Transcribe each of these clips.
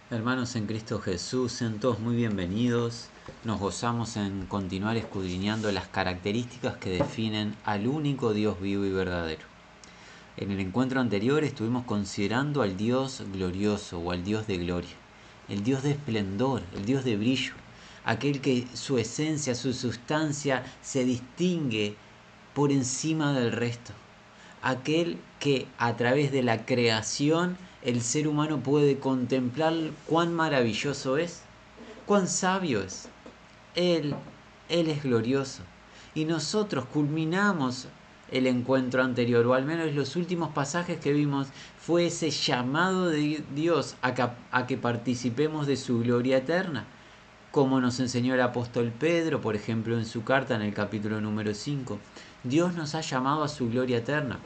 Hermanos en Cristo Jesús, sean todos muy bienvenidos. Nos gozamos en continuar escudriñando las características que definen al único Dios vivo y verdadero. En el encuentro anterior estuvimos considerando al Dios glorioso o al Dios de gloria, el Dios de esplendor, el Dios de brillo, aquel que su esencia, su sustancia se distingue por encima del resto, aquel que a través de la creación el ser humano puede contemplar cuán maravilloso es, cuán sabio es. Él, Él es glorioso. Y nosotros culminamos el encuentro anterior, o al menos los últimos pasajes que vimos, fue ese llamado de Dios a que participemos de su gloria eterna, como nos enseñó el apóstol Pedro, por ejemplo, en su carta en el capítulo número 5. Dios nos ha llamado a su gloria eterna.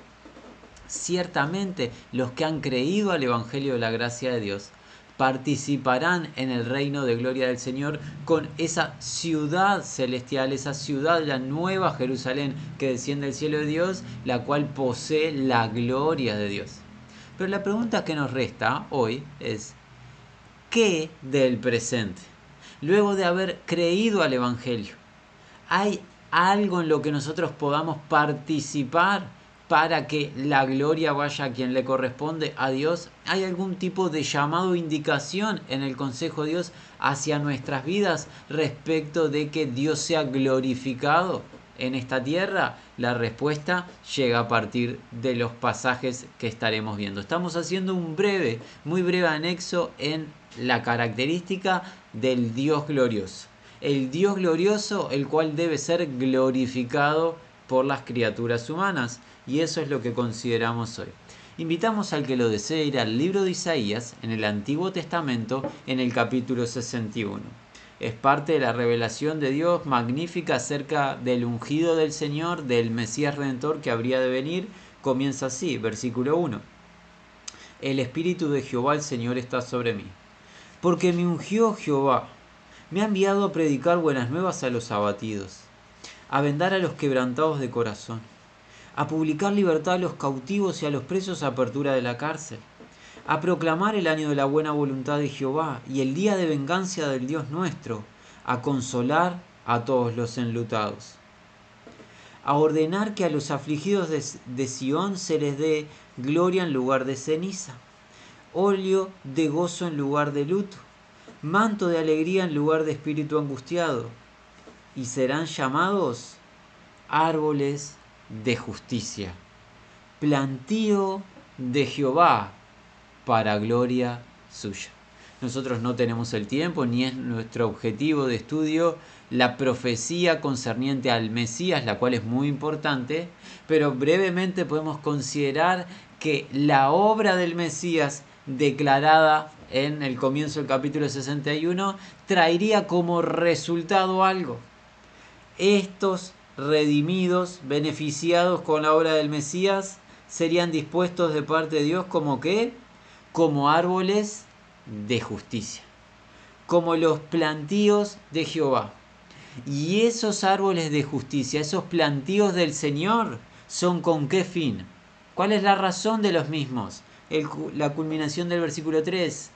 Ciertamente, los que han creído al Evangelio de la gracia de Dios participarán en el reino de gloria del Señor con esa ciudad celestial, esa ciudad, la nueva Jerusalén que desciende del cielo de Dios, la cual posee la gloria de Dios. Pero la pregunta que nos resta hoy es, ¿qué del presente? Luego de haber creído al Evangelio, ¿hay algo en lo que nosotros podamos participar para que la gloria vaya a quien le corresponde, a Dios? ¿Hay algún tipo de llamado o indicación en el consejo de Dios hacia nuestras vidas respecto de que Dios sea glorificado en esta tierra? La respuesta llega a partir de los pasajes que estaremos viendo. Estamos haciendo un muy breve anexo en la característica del Dios glorioso. El Dios glorioso, el cual debe ser glorificado por las criaturas humanas. Y eso es lo que consideramos hoy. Invitamos al que lo desee ir al libro de Isaías, en el Antiguo Testamento, en el capítulo 61. Es parte de la revelación de Dios magnífica acerca del ungido del Señor, del Mesías Redentor que habría de venir. Comienza así, versículo 1. El Espíritu de Jehová el Señor está sobre mí, porque me ungió Jehová. Me ha enviado a predicar buenas nuevas a los abatidos, a vendar a los quebrantados de corazón, a publicar libertad a los cautivos y a los presos, apertura de la cárcel, a proclamar el año de la buena voluntad de Jehová y el día de venganza del Dios nuestro, a consolar a todos los enlutados, a ordenar que a los afligidos de Sión se les dé gloria en lugar de ceniza, óleo de gozo en lugar de luto, manto de alegría en lugar de espíritu angustiado, y serán llamados árboles de justicia, plantío de Jehová para gloria suya. Nosotros no tenemos el tiempo, ni es nuestro objetivo de estudio la profecía concerniente al Mesías, la cual es muy importante, pero brevemente podemos considerar que la obra del Mesías declarada en el comienzo del capítulo 61 traería como resultado algo. Estos redimidos, beneficiados con la obra del Mesías, serían dispuestos de parte de Dios como ¿qué? Como árboles de justicia, como los plantíos de Jehová. Y esos árboles de justicia, esos plantíos del Señor, ¿son con qué fin? ¿Cuál es la razón de los mismos? La culminación del versículo 3.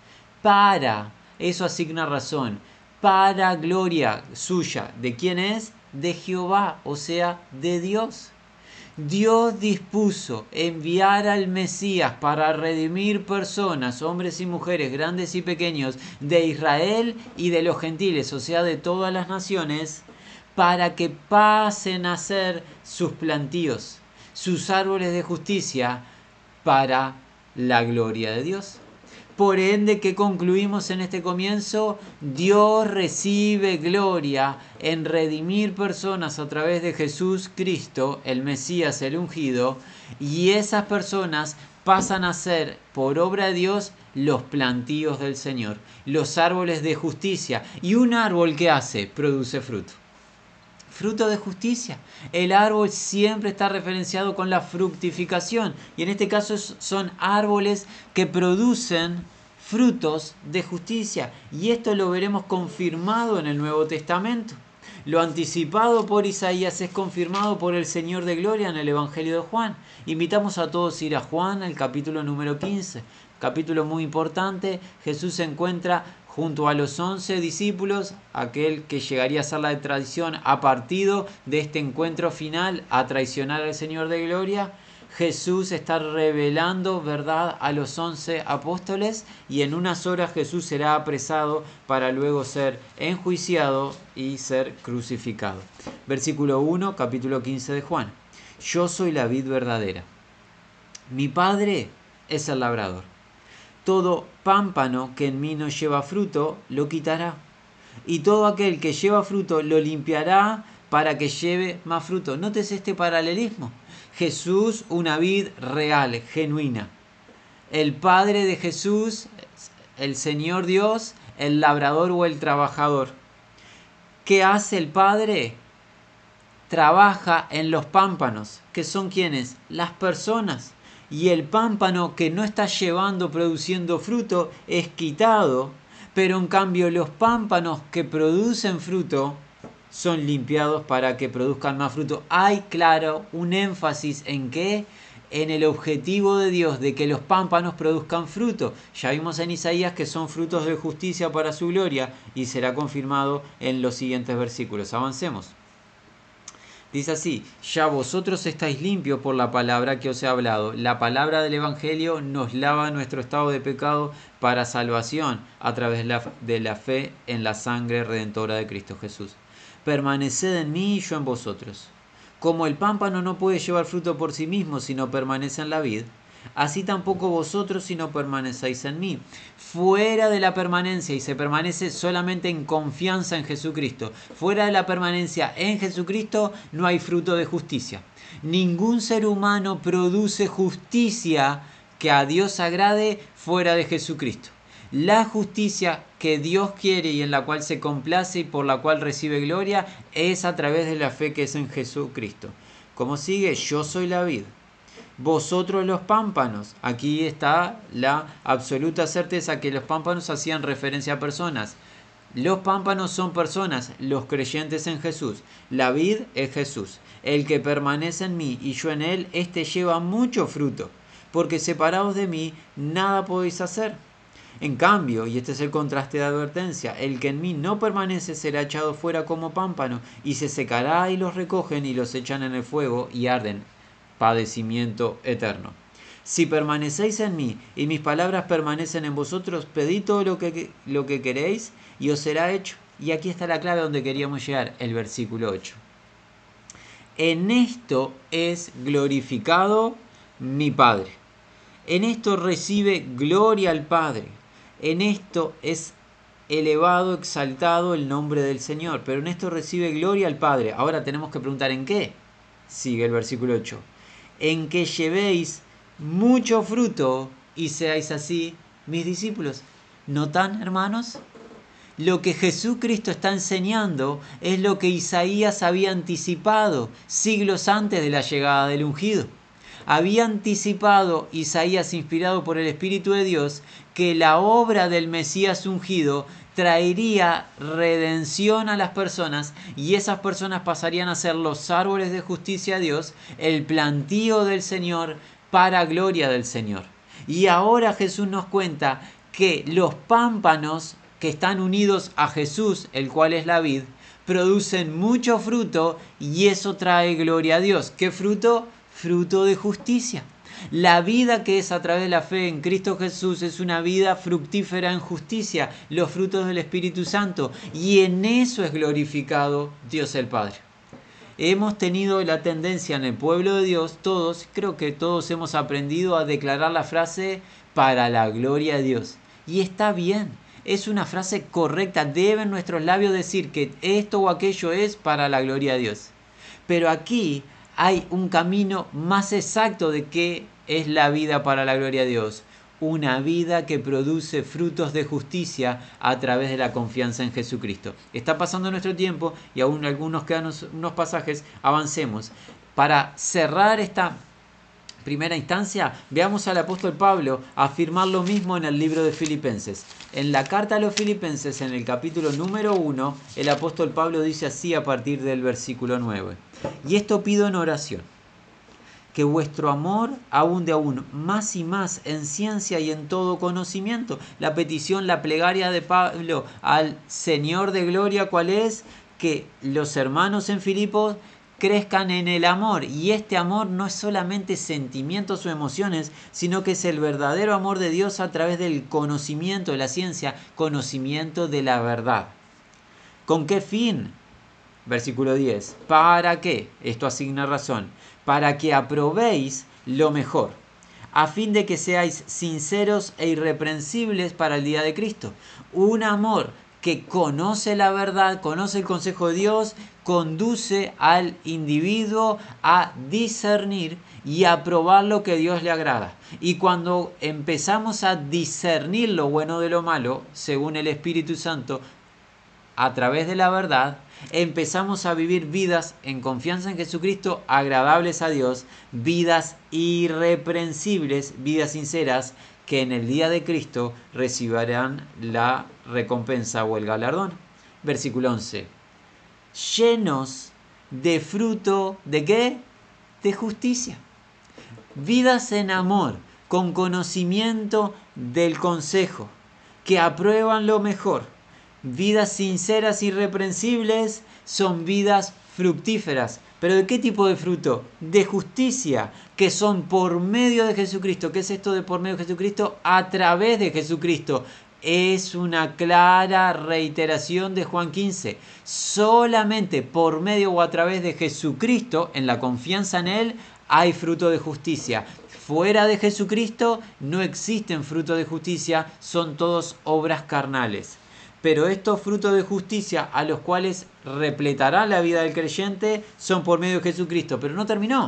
Eso asigna razón, para gloria suya. ¿De quién es? De Jehová, o sea, de Dios. Dios dispuso enviar al Mesías para redimir personas, hombres y mujeres, grandes y pequeños, de Israel y de los gentiles, o sea, de todas las naciones, para que pasen a ser sus plantíos, sus árboles de justicia, para la gloria de Dios. Por ende, ¿qué concluimos en este comienzo? Dios recibe gloria en redimir personas a través de Jesús Cristo, el Mesías, el ungido, y esas personas pasan a ser, por obra de Dios, los plantíos del Señor, los árboles de justicia. Y un árbol, ¿qué hace? Produce fruto. Fruto de justicia. El árbol siempre está referenciado con la fructificación, y en este caso son árboles que producen frutos de justicia, y esto lo veremos confirmado en el Nuevo Testamento. Lo anticipado por Isaías es confirmado por el Señor de Gloria en el Evangelio de Juan. Invitamos a todos a ir a Juan, el capítulo número 15. capítulo muy importante. Jesús se encuentra junto a los 11 discípulos, aquel que llegaría a ser la tradición, ha partido de este encuentro final a traicionar al Señor de Gloria. Jesús está revelando verdad a los 11 apóstoles y en unas horas Jesús será apresado para luego ser enjuiciado y ser crucificado. Versículo 1, capítulo 15 de Juan. Yo soy la vid verdadera. Mi Padre es el labrador. Todo pámpano que en mí no lleva fruto, lo quitará. Y todo aquel que lleva fruto, lo limpiará para que lleve más fruto. Nótese este paralelismo. Jesús, una vid real, genuina. El Padre de Jesús, el Señor Dios, el labrador o el trabajador. ¿Qué hace el Padre? Trabaja en los pámpanos, que son ¿quiénes? Las personas. Y el pámpano que no está produciendo fruto es quitado, pero en cambio los pámpanos que producen fruto son limpiados para que produzcan más fruto. Hay, claro, un énfasis en qué, en el objetivo de Dios de que los pámpanos produzcan fruto. Ya vimos en Isaías que son frutos de justicia para su gloria y será confirmado en los siguientes versículos. Avancemos. Dice así: ya vosotros estáis limpios por la palabra que os he hablado. La palabra del Evangelio nos lava nuestro estado de pecado para salvación a través de la fe en la sangre redentora de Cristo Jesús. Permaneced en mí y yo en vosotros. Como el pámpano no puede llevar fruto por sí mismo si no permanece en la vid, así tampoco vosotros si no permanecéis en mí. Fuera de la permanencia, y se permanece solamente en confianza en Jesucristo, fuera de la permanencia en Jesucristo no hay fruto de justicia. Ningún ser humano produce justicia que a Dios agrade fuera de Jesucristo. La justicia que Dios quiere y en la cual se complace y por la cual recibe gloria es a través de la fe que es en Jesucristo. Como sigue: yo soy la vid, vosotros los pámpanos. Aquí está la absoluta certeza que los pámpanos hacían referencia a personas. Los pámpanos son personas, los creyentes en Jesús. La vid es Jesús. El que permanece en mí y yo en él, éste lleva mucho fruto, porque separados de mí nada podéis hacer. En cambio, y este es el contraste de advertencia, el que en mí no permanece será echado fuera como pámpano, y se secará, y los recogen y los echan en el fuego y arden. Padecimiento eterno. Si permanecéis en mí y mis palabras permanecen en vosotros, pedid todo lo que queréis y os será hecho. Y aquí está la clave donde queríamos llegar, el versículo 8. En esto es glorificado mi Padre. En esto recibe gloria al Padre. En esto es elevado, exaltado el nombre del Señor. Pero en esto recibe gloria al Padre. Ahora tenemos que preguntar ¿en qué? Sigue el versículo 8. En que llevéis mucho fruto y seáis así mis discípulos. ¿Notan, hermanos? Lo que Jesucristo está enseñando es lo que Isaías había anticipado siglos antes de la llegada del ungido. Había anticipado Isaías, inspirado por el Espíritu de Dios, que la obra del Mesías ungido traería redención a las personas y esas personas pasarían a ser los árboles de justicia a Dios, el plantío del Señor para gloria del Señor. Y ahora Jesús nos cuenta que los pámpanos que están unidos a Jesús, el cual es la vid, producen mucho fruto y eso trae gloria a Dios. ¿Qué fruto? Fruto de justicia. La vida que es a través de la fe en Cristo Jesús es una vida fructífera en justicia, los frutos del Espíritu Santo, y en eso es glorificado Dios el Padre. Hemos tenido la tendencia en el pueblo de Dios, creo que todos hemos aprendido a declarar la frase para la gloria de Dios. Y está bien, es una frase correcta, deben nuestros labios decir que esto o aquello es para la gloria de Dios. Pero aquí hay un camino más exacto de qué es la vida para la gloria de Dios. Una vida que produce frutos de justicia a través de la confianza en Jesucristo. Está pasando nuestro tiempo y aún algunos quedan unos pasajes. Avancemos. Para cerrar esta primera instancia, veamos al apóstol Pablo afirmar lo mismo en el libro de Filipenses. En la carta a los Filipenses, en el capítulo número 1, el apóstol Pablo dice así a partir del versículo 9. Y esto pido en oración, que vuestro amor abunde aún más y más en ciencia y en todo conocimiento. La petición, la plegaria de Pablo al Señor de gloria, ¿cuál es? Que los hermanos en Filipos crezcan en el amor, y este amor no es solamente sentimientos o emociones, sino que es el verdadero amor de Dios a través del conocimiento de la ciencia, conocimiento de la verdad. ¿Con qué fin? Versículo 10. ¿Para qué? Esto asigna razón. Para que aprobéis lo mejor, a fin de que seáis sinceros e irreprensibles para el día de Cristo. Un amor que conoce la verdad, conoce el consejo de Dios, conduce al individuo a discernir y a probar lo que Dios le agrada. Y cuando empezamos a discernir lo bueno de lo malo, según el Espíritu Santo, a través de la verdad, empezamos a vivir vidas en confianza en Jesucristo, agradables a Dios, vidas irreprensibles, vidas sinceras, que en el día de Cristo recibirán la recompensa o el galardón. Versículo 11. Llenos de fruto, ¿de qué? De justicia. Vidas en amor, con conocimiento del consejo, que aprueban lo mejor. Vidas sinceras y irreprensibles son vidas fructíferas. ¿Pero de qué tipo de fruto? De justicia, que son por medio de Jesucristo. ¿Qué es esto de por medio de Jesucristo? A través de Jesucristo. Es una clara reiteración de Juan 15. Solamente por medio o a través de Jesucristo, en la confianza en Él, hay fruto de justicia. Fuera de Jesucristo no existen frutos de justicia, son todos obras carnales. Pero estos frutos de justicia a los cuales repletará la vida del creyente son por medio de Jesucristo. Pero no terminó.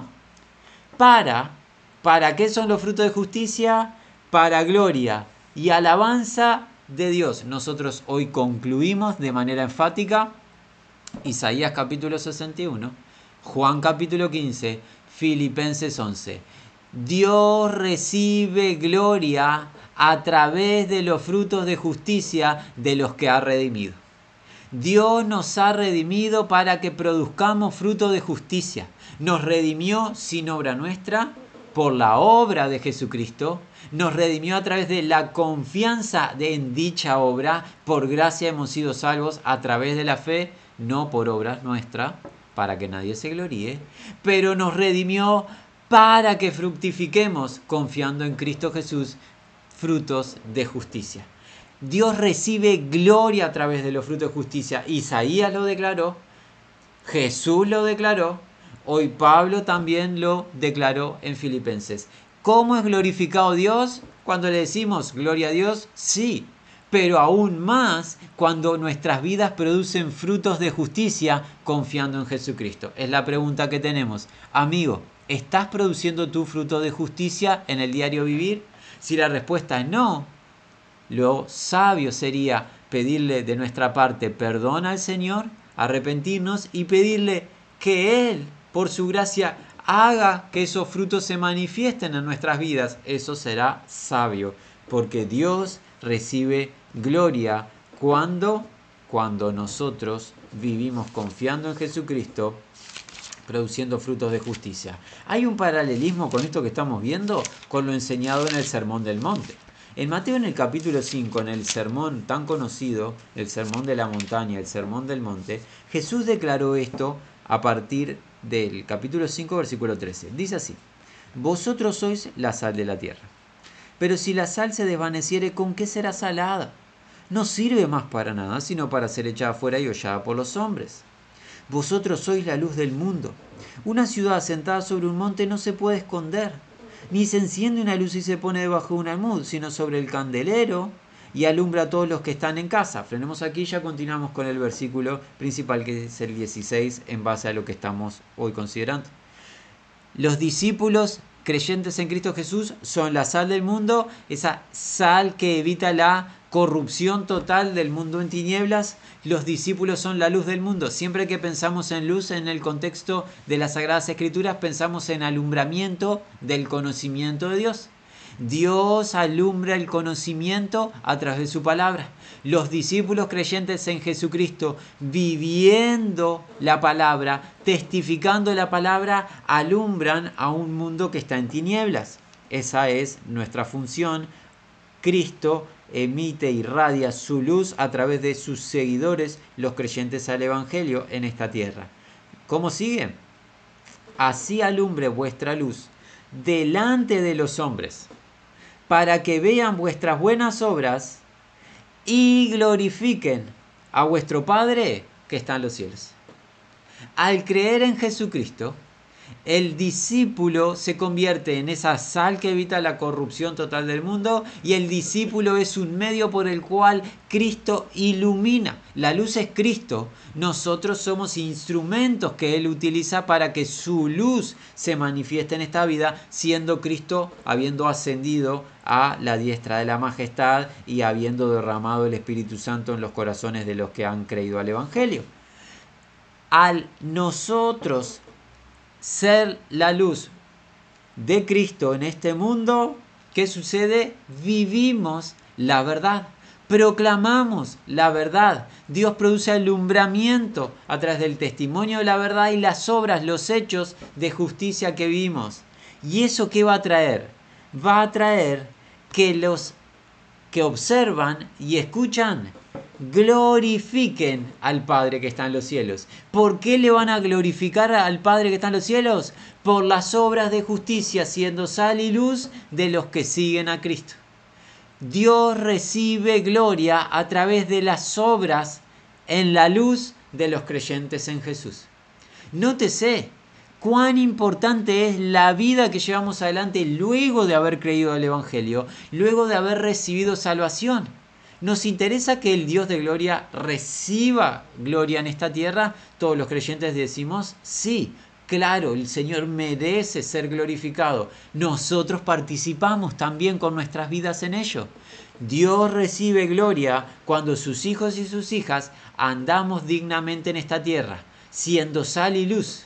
¿Para qué son los frutos de justicia? Para gloria y alabanza de Dios. Nosotros hoy concluimos de manera enfática Isaías capítulo 61, Juan capítulo 15, Filipenses 11. Dios recibe gloria a través de los frutos de justicia de los que ha redimido. Dios nos ha redimido para que produzcamos fruto de justicia. Nos redimió sin obra nuestra, por la obra de Jesucristo. Nos redimió a través de la confianza en dicha obra. Por gracia hemos sido salvos a través de la fe, no por obras nuestras, para que nadie se gloríe. Pero nos redimió para que fructifiquemos, confiando en Cristo Jesús, frutos de justicia. Dios recibe gloria a través de los frutos de justicia. Isaías lo declaró, Jesús lo declaró, hoy Pablo también lo declaró en Filipenses. ¿Cómo es glorificado Dios? Cuando le decimos gloria a Dios, sí, pero aún más cuando nuestras vidas producen frutos de justicia confiando en Jesucristo. Es la pregunta que tenemos. Amigo, ¿estás produciendo tu fruto de justicia en el diario vivir? Si la respuesta es no, lo sabio sería pedirle de nuestra parte perdón al Señor, arrepentirnos y pedirle que Él, por su gracia, haga que esos frutos se manifiesten en nuestras vidas. Eso será sabio, porque Dios recibe gloria cuando nosotros vivimos confiando en Jesucristo, produciendo frutos de justicia. Hay un paralelismo con esto que estamos viendo con lo enseñado en el Sermón del Monte. En Mateo, en el capítulo 5, en el sermón tan conocido, el Sermón de la Montaña, el Sermón del Monte, Jesús declaró esto a partir del capítulo 5, versículo 13. Dice así: vosotros sois la sal de la tierra. Pero si la sal se desvaneciere, ¿con qué será salada? No sirve más para nada, sino para ser echada fuera y hollada por los hombres. Vosotros sois la luz del mundo. Una ciudad asentada sobre un monte no se puede esconder, ni se enciende una luz y se pone debajo de un almud, sino sobre el candelero y alumbra a todos los que están en casa. Frenemos aquí y ya continuamos con el versículo principal, que es el 16, en base a lo que estamos hoy considerando. Los discípulos creyentes en Cristo Jesús son la sal del mundo, esa sal que evita la corrupción total del mundo en tinieblas. Los discípulos son la luz del mundo. Siempre que pensamos en luz en el contexto de las Sagradas Escrituras, pensamos en alumbramiento del conocimiento de Dios. Dios alumbra el conocimiento a través de su palabra. Los discípulos creyentes en Jesucristo, viviendo la palabra, testificando la palabra, alumbran a un mundo que está en tinieblas. Esa es nuestra función. Cristo emite, irradia su luz a través de sus seguidores, los creyentes al Evangelio en esta tierra. ¿Cómo sigue? Así alumbre vuestra luz delante de los hombres, para que vean vuestras buenas obras y glorifiquen a vuestro Padre que está en los cielos. Al creer en Jesucristo, el discípulo se convierte en esa sal que evita la corrupción total del mundo, y el discípulo es un medio por el cual Cristo ilumina. La luz es Cristo. Nosotros somos instrumentos que Él utiliza para que su luz se manifieste en esta vida, siendo Cristo habiendo ascendido a la diestra de la majestad y habiendo derramado el Espíritu Santo en los corazones de los que han creído al Evangelio. Al nosotros ser la luz de Cristo en este mundo, ¿qué sucede? Vivimos la verdad, proclamamos la verdad. Dios produce alumbramiento a través del testimonio de la verdad y las obras, los hechos de justicia que vivimos. ¿Y eso qué va a traer? Va a traer que los que observan y escuchan glorifiquen al Padre que está en los cielos. ¿Por qué le van a glorificar al Padre que está en los cielos? Por las obras de justicia, siendo sal y luz de los que siguen a Cristo. Dios recibe gloria a través de las obras en la luz de los creyentes en Jesús. Nótese cuán importante es la vida que llevamos adelante luego de haber creído el Evangelio, luego de haber recibido salvación. ¿Nos interesa que el Dios de gloria reciba gloria en esta tierra? Todos los creyentes decimos sí, claro, el Señor merece ser glorificado. Nosotros participamos también con nuestras vidas en ello. Dios recibe gloria cuando sus hijos y sus hijas andamos dignamente en esta tierra, siendo sal y luz,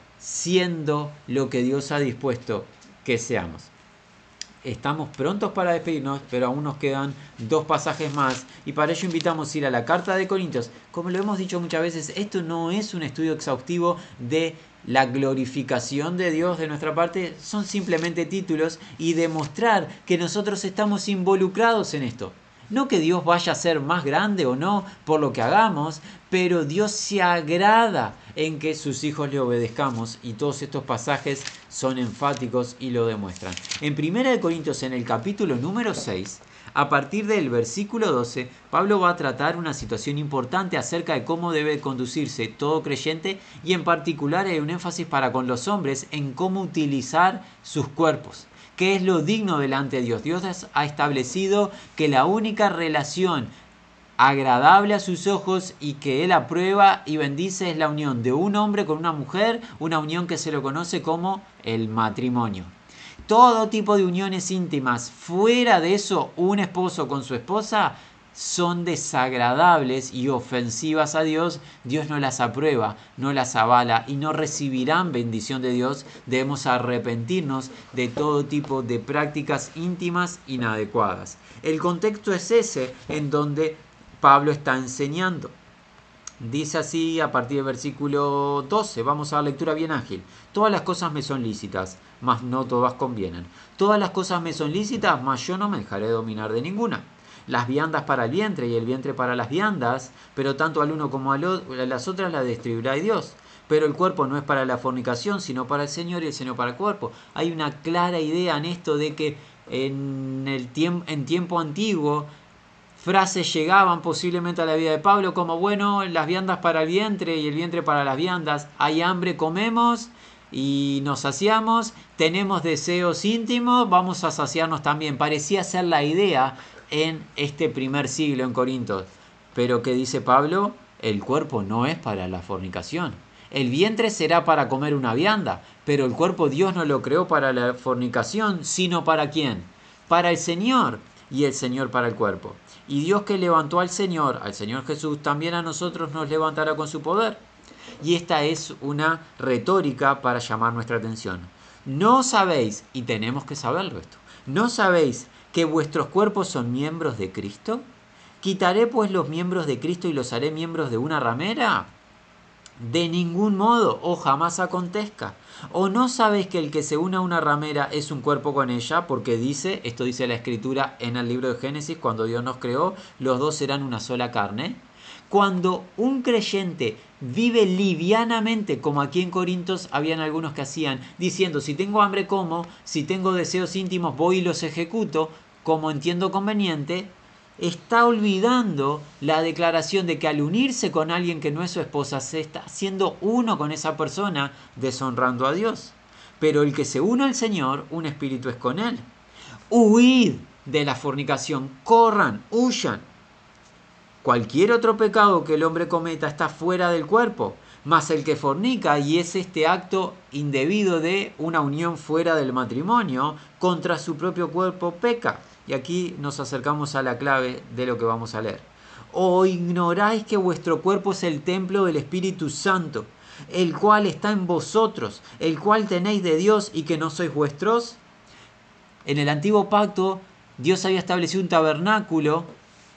siendo lo que Dios ha dispuesto que seamos. Estamos prontos para despedirnos, pero aún nos quedan 2 pasajes más, y para ello invitamos a ir a la carta de Corintios. Como lo hemos dicho muchas veces, esto no es un estudio exhaustivo de la glorificación de Dios de nuestra parte, son simplemente títulos y demostrar que nosotros estamos involucrados en esto. No que Dios vaya a ser más grande o no por lo que hagamos, pero Dios se agrada en que sus hijos le obedezcamos, y todos estos pasajes son enfáticos y lo demuestran. En 1 Corintios, en el capítulo número 6, a partir del versículo 12, Pablo va a tratar una situación importante acerca de cómo debe conducirse todo creyente, y en particular hay un énfasis para con los hombres en cómo utilizar sus cuerpos. ¿Qué es lo digno delante de Dios? Dios ha establecido que la única relación agradable a sus ojos y que Él aprueba y bendice es la unión de un hombre con una mujer, una unión que se lo conoce como el matrimonio. Todo tipo de uniones íntimas fuera de eso, un esposo con su esposa, son desagradables y ofensivas a Dios. Dios no las aprueba, no las avala y no recibirán bendición de Dios. Debemos arrepentirnos de todo tipo de prácticas íntimas inadecuadas. El contexto es ese en donde Pablo está enseñando. Dice así a partir del versículo 12, vamos a la lectura bien ágil. Todas las cosas me son lícitas, mas no todas convienen. Todas las cosas me son lícitas, mas yo no me dejaré dominar de ninguna. Las viandas para el vientre y el vientre para las viandas, pero tanto al uno como a las otras las distribuirá Dios. Pero el cuerpo no es para la fornicación, sino para el Señor, y el Señor para el cuerpo. Hay una clara idea en esto de que en tiempo antiguo frases llegaban posiblemente a la vida de Pablo como, bueno, las viandas para el vientre y el vientre para las viandas. Hay hambre, comemos y nos saciamos. Tenemos deseos íntimos, vamos a saciarnos también. Parecía ser la idea en este primer siglo en Corinto. Pero ¿qué dice Pablo? El cuerpo no es para la fornicación. El vientre será para comer una vianda, pero el cuerpo Dios no lo creó para la fornicación, sino ¿para quién? Para el Señor, y el Señor para el cuerpo. Y Dios que levantó al Señor Jesús, también a nosotros nos levantará con su poder. Y esta es una retórica para llamar nuestra atención. No sabéis, y tenemos que saberlo esto, ¿No sabéis que vuestros cuerpos son miembros de Cristo? ¿Quitaré pues los miembros de Cristo y los haré miembros de una ramera? De ningún modo, o jamás acontezca. ¿O no sabéis que el que se une a una ramera es un cuerpo con ella? Porque esto dice la Escritura en el libro de Génesis, cuando Dios nos creó, los dos serán una sola carne. Cuando un creyente vive livianamente, como aquí en Corintios habían algunos que hacían, diciendo, si tengo hambre como, si tengo deseos íntimos voy y los ejecuto, como entiendo conveniente, está olvidando la declaración de que al unirse con alguien que no es su esposa, se está haciendo uno con esa persona, deshonrando a Dios. Pero el que se une al Señor, un espíritu es con él. Huid de la fornicación, corran, huyan. Cualquier otro pecado que el hombre cometa está fuera del cuerpo, mas el que fornica, y es este acto indebido de una unión fuera del matrimonio, contra su propio cuerpo peca. Y aquí nos acercamos a la clave de lo que vamos a leer. ¿O ignoráis que vuestro cuerpo es el templo del Espíritu Santo, el cual está en vosotros, el cual tenéis de Dios y que no sois vuestros? En el antiguo pacto, Dios había establecido un tabernáculo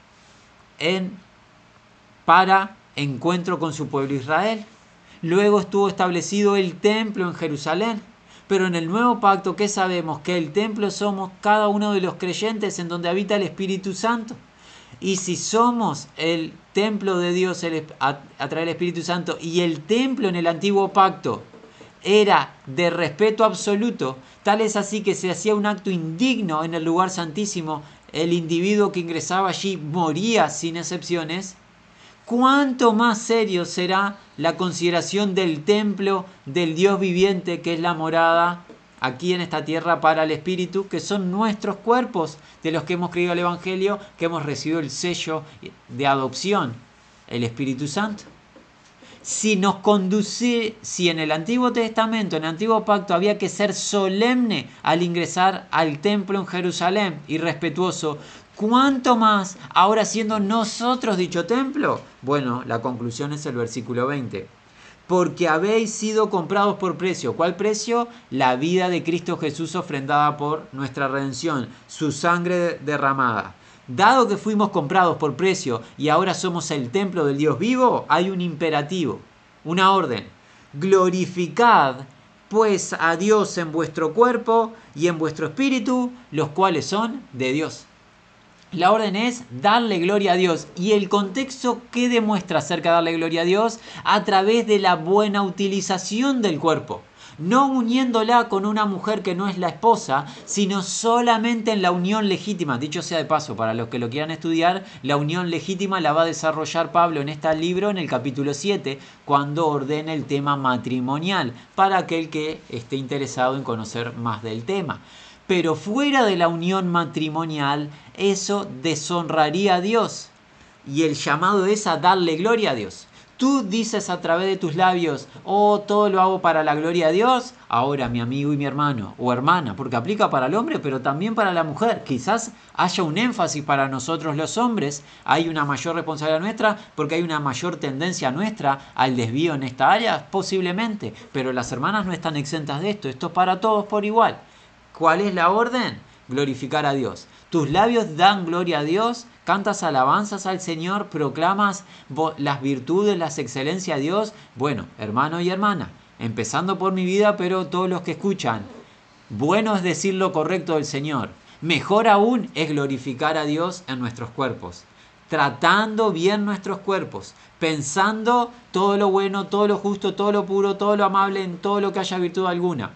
para encuentro con su pueblo Israel. Luego estuvo establecido el templo en Jerusalén. Pero en el nuevo pacto, ¿qué sabemos? Que el templo somos cada uno de los creyentes en donde habita el Espíritu Santo. Y si somos el templo de Dios a través del Espíritu Santo, y el templo en el antiguo pacto era de respeto absoluto, tal es así que se hacía un acto indigno en el lugar santísimo, el individuo que ingresaba allí moría sin excepciones, ¿cuánto más serio será la consideración del templo del Dios viviente, que es la morada aquí en esta tierra para el Espíritu, que son nuestros cuerpos, de los que hemos creído el Evangelio, que hemos recibido el sello de adopción, el Espíritu Santo? Si en el Antiguo Testamento, en el Antiguo Pacto, había que ser solemne al ingresar al templo en Jerusalén y respetuoso, ¿cuánto más ahora siendo nosotros dicho templo? Bueno, la conclusión es el versículo 20. Porque habéis sido comprados por precio. ¿Cuál precio? La vida de Cristo Jesús ofrendada por nuestra redención, su sangre derramada. Dado que fuimos comprados por precio y ahora somos el templo del Dios vivo, hay un imperativo, una orden. Glorificad pues a Dios en vuestro cuerpo y en vuestro espíritu, los cuales son de Dios. La orden es darle gloria a Dios. ¿Y el contexto qué demuestra acerca de darle gloria a Dios? A través de la buena utilización del cuerpo. No uniéndola con una mujer que no es la esposa, sino solamente en la unión legítima. Dicho sea de paso, para los que lo quieran estudiar, la unión legítima la va a desarrollar Pablo en este libro, en el capítulo 7, cuando ordena el tema matrimonial, para aquel que esté interesado en conocer más del tema. Pero fuera de la unión matrimonial, eso deshonraría a Dios. Y el llamado es a darle gloria a Dios. Tú dices a través de tus labios, oh, todo lo hago para la gloria de Dios. Ahora, mi amigo y mi hermano o hermana, porque aplica para el hombre, pero también para la mujer. Quizás haya un énfasis para nosotros los hombres. Hay una mayor responsabilidad nuestra porque hay una mayor tendencia nuestra al desvío en esta área, posiblemente. Pero las hermanas no están exentas de esto. Esto es para todos por igual. ¿Cuál es la orden? Glorificar a Dios. Tus labios dan gloria a Dios, cantas alabanzas al Señor, proclamas las virtudes, las excelencias a Dios. Bueno, hermano y hermana, empezando por mi vida, pero todos los que escuchan, bueno es decir lo correcto del Señor. Mejor aún es glorificar a Dios en nuestros cuerpos, tratando bien nuestros cuerpos, pensando todo lo bueno, todo lo justo, todo lo puro, todo lo amable, en todo lo que haya virtud alguna.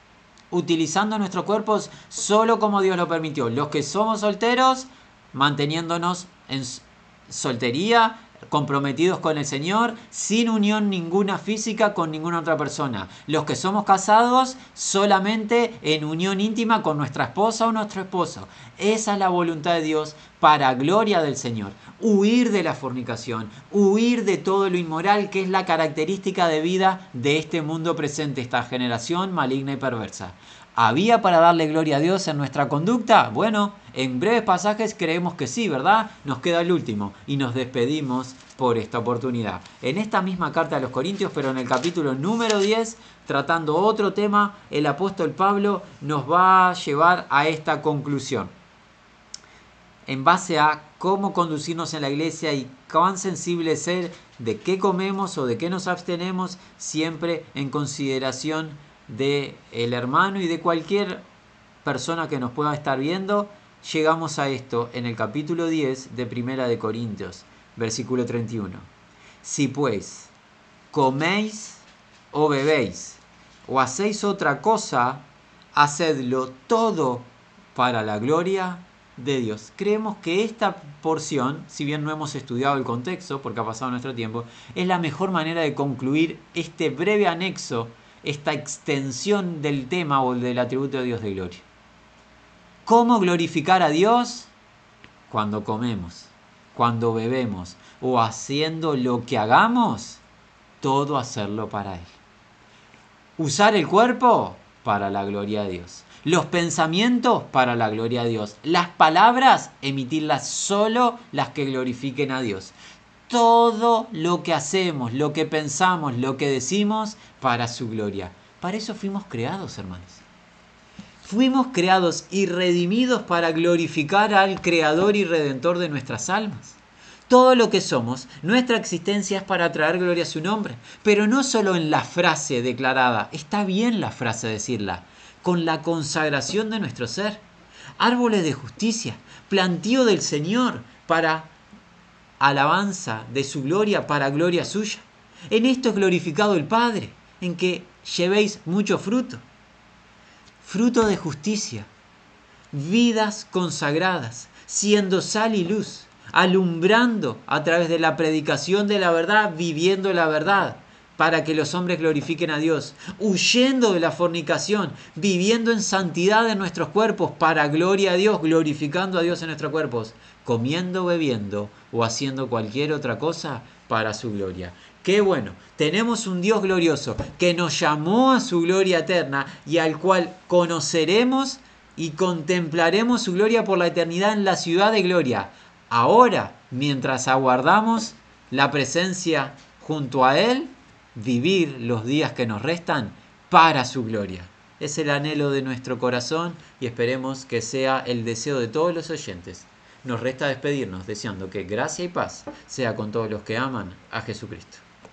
Utilizando nuestros cuerpos solo como Dios lo permitió. Los que somos solteros, manteniéndonos en soltería, comprometidos con el Señor, sin unión ninguna física con ninguna otra persona. Los que somos casados, solamente en unión íntima con nuestra esposa o nuestro esposo. Esa es la voluntad de Dios para gloria del Señor. Huir de la fornicación, huir de todo lo inmoral, que es la característica de vida de este mundo presente, esta generación maligna y perversa. ¿Había para darle gloria a Dios en nuestra conducta? Bueno, en breves pasajes creemos que sí, ¿verdad? Nos queda el último y nos despedimos por esta oportunidad. En esta misma carta a los Corintios, pero en el capítulo número 10, tratando otro tema, el apóstol Pablo nos va a llevar a esta conclusión. En base a cómo conducirnos en la iglesia y cuán sensible ser de qué comemos o de qué nos abstenemos, siempre en consideración del hermano y de cualquier persona que nos pueda estar viendo. Llegamos a esto en el capítulo 10 de Primera de Corintios, versículo 31. Si pues coméis o bebéis o hacéis otra cosa, hacedlo todo para la gloria de Dios. Creemos que esta porción, si bien no hemos estudiado el contexto porque ha pasado nuestro tiempo, es la mejor manera de concluir este breve anexo, esta extensión del tema o del atributo de Dios de gloria. ¿Cómo glorificar a Dios? Cuando comemos, cuando bebemos o haciendo lo que hagamos, todo hacerlo para Él. Usar el cuerpo para la gloria de Dios. Los pensamientos para la gloria de Dios. Las palabras, emitirlas solo las que glorifiquen a Dios. Todo lo que hacemos, lo que pensamos, lo que decimos, para su gloria. Para eso fuimos creados, hermanos. Fuimos creados y redimidos para glorificar al Creador y Redentor de nuestras almas. Todo lo que somos, nuestra existencia es para traer gloria a su nombre. Pero no solo en la frase declarada, está bien la frase decirla, con la consagración de nuestro ser. Árboles de justicia, plantío del Señor para alabanza de su gloria, para gloria suya. En esto es glorificado el Padre, en que llevéis mucho fruto. Fruto de justicia, vidas consagradas, siendo sal y luz, alumbrando a través de la predicación de la verdad, viviendo la verdad, para que los hombres glorifiquen a Dios, huyendo de la fornicación, viviendo en santidad en nuestros cuerpos, para gloria a Dios, glorificando a Dios en nuestros cuerpos, comiendo, bebiendo o haciendo cualquier otra cosa para su gloria. Qué bueno, tenemos un Dios glorioso que nos llamó a su gloria eterna y al cual conoceremos y contemplaremos su gloria por la eternidad en la ciudad de gloria. Ahora, mientras aguardamos la presencia junto a Él, vivir los días que nos restan para su gloria. Es el anhelo de nuestro corazón y esperemos que sea el deseo de todos los oyentes. Nos resta despedirnos deseando que gracia y paz sea con todos los que aman a Jesucristo.